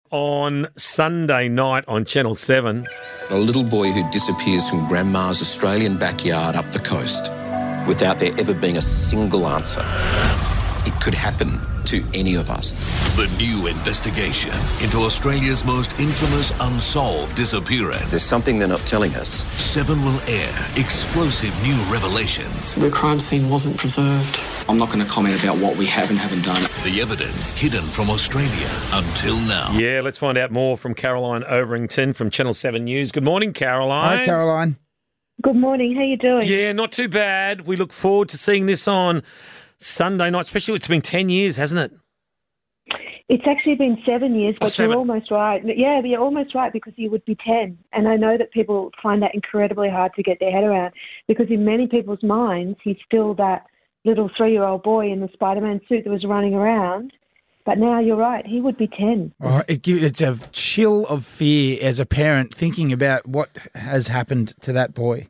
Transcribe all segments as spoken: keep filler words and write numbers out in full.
On Sunday night on Channel seven. A little boy who disappears from Grandma's Australian backyard up the coast without there ever being a single answer. It could happen to any of us. The new investigation into Australia's most infamous unsolved disappearance. There's something they're not telling us. Seven will air explosive new revelations. The crime scene wasn't preserved. I'm not going to comment about what we have and haven't done. The evidence hidden from Australia until now. Yeah, let's find out more from Caroline Overington from Channel seven News. Good morning, Caroline. Hi, Caroline. Good morning. How you doing? Yeah, not too bad. We look forward to seeing this on Sunday night, especially it's been ten years, hasn't it? It's actually been seven years, but Oh, seven. you're almost right. Yeah, you're almost right because you would be ten. And I know that people find that incredibly hard to get their head around because in many people's minds, he's still that little three-year-old boy in the Spider-Man suit that was running around. But now you're right, he would be ten. Oh, it gives, it's a chill of fear as a parent thinking about what has happened to that boy.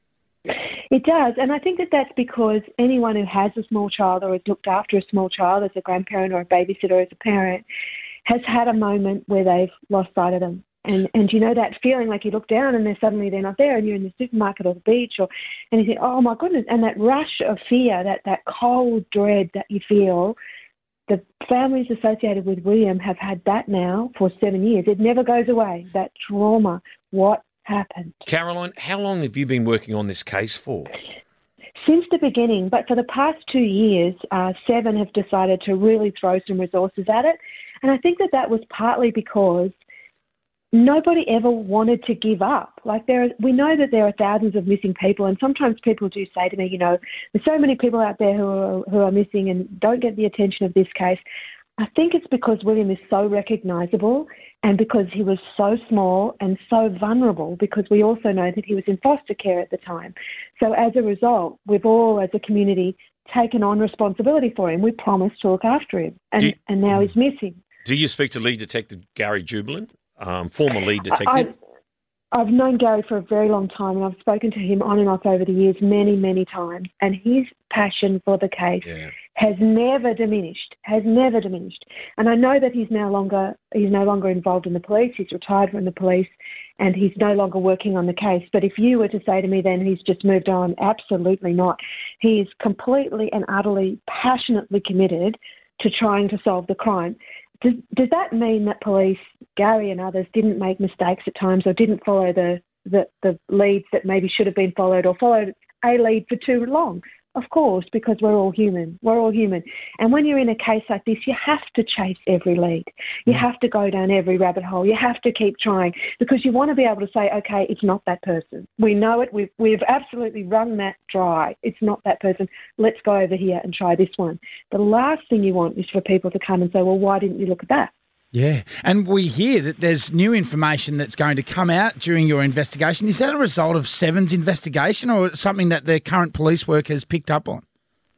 It does, and I think that that's because anyone who has a small child or has looked after a small child as a grandparent or a babysitter or as a parent has had a moment where they've lost sight of them. And and you know that feeling like you look down and they're suddenly they're not there and you're in the supermarket or the beach or and you think, oh my goodness, and that rush of fear, that, that cold dread that you feel, the families associated with William have had that now for seven years. It never goes away, that trauma. What happened? Caroline, how long have you been working on this case for? Since the beginning, but for the past two years, uh, Seven have decided to really throw some resources at it. And I think that that was partly because nobody ever wanted to give up. Like there, are, we know that there are thousands of missing people, and sometimes people do say to me, you know, there's so many people out there who are, who are missing and don't get the attention of this case. I think it's because William is so recognisable and because he was so small and so vulnerable, because we also know that he was in foster care at the time. So as a result, we've all, as a community, taken on responsibility for him. We promised to look after him, and, you, and now he's missing. Do you speak to lead detective Gary Jubilant, um, former lead detective? I, I've known Gary for a very long time, and I've spoken to him on and off over the years many, many times, and his passion for the case yeah. has never diminished, has never diminished. And I know that he's no longer he's no longer involved in the police. He's retired from the police, and he's no longer working on the case. But if you were to say to me then he's just moved on, absolutely not. He is completely and utterly passionately committed to trying to solve the crime. Does, does that mean that police, Gary and others, didn't make mistakes at times or didn't follow the, the, the leads that maybe should have been followed or followed a lead for too long? Of course, because we're all human. We're all human. And when you're in a case like this, you have to chase every lead. You Yeah. have to go down every rabbit hole. You have to keep trying because you want to be able to say, okay, it's not that person. We know it. We've, we've absolutely wrung that dry. It's not that person. Let's go over here and try this one. The last thing you want is for people to come and say, well, why didn't you look at that? Yeah, and we hear that there's new information that's going to come out during your investigation. Is that a result of Seven's investigation or something that the current police work has picked up on?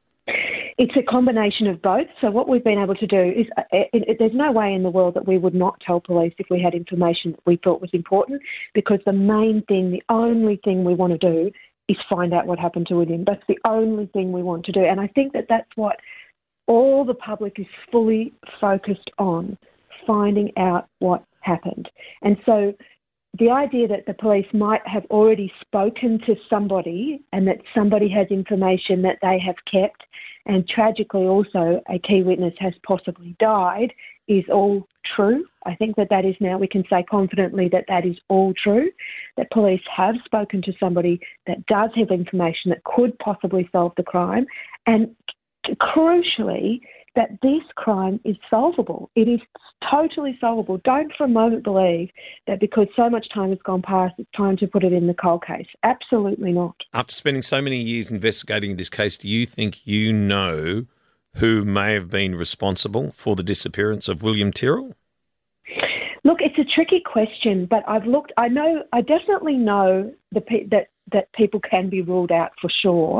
It's a combination of both. So what we've been able to do is uh, it, it, there's no way in the world that we would not tell police if we had information that we thought was important, because the main thing, the only thing we want to do is find out what happened to William. That's the only thing we want to do. And I think that that's what all the public is fully focused on, finding out what happened. And so the idea that the police might have already spoken to somebody and that somebody has information that they have kept, and tragically also a key witness has possibly died, is all true. I think that that is now, we can say confidently that that is all true, that police have spoken to somebody that does have information that could possibly solve the crime, and crucially, that this crime is solvable. It is totally solvable. Don't for a moment believe that because so much time has gone past, it's time to put it in the cold case. Absolutely not. After spending so many years investigating this case, do you think you know who may have been responsible for the disappearance of William Tyrrell? Look, it's a tricky question, but I've looked, I know, I definitely know the pe- that that people can be ruled out for sure.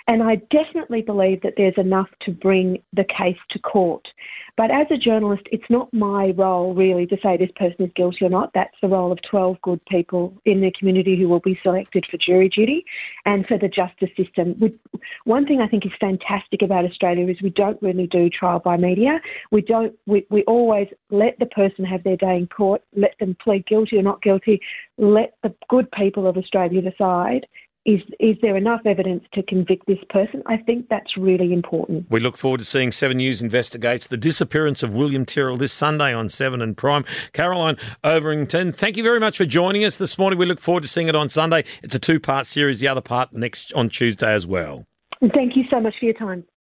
And I definitely believe that there's enough to bring the case to court. But as a journalist, it's not my role really to say this person is guilty or not. That's the role of twelve good people in the community who will be selected for jury duty and for the justice system. We, one thing I think is fantastic about Australia is we don't really do trial by media. We don't. We, we always let the person have their day in court, let them plead guilty or not guilty, let the good people of Australia decide. Is is there enough evidence to convict this person? I think that's really important. We look forward to seeing Seven News investigates the disappearance of William Tyrrell this Sunday on Seven and Prime. Caroline Overington, thank you very much for joining us this morning. We look forward to seeing it on Sunday. It's a two-part series, the other part next on Tuesday as well. And thank you so much for your time.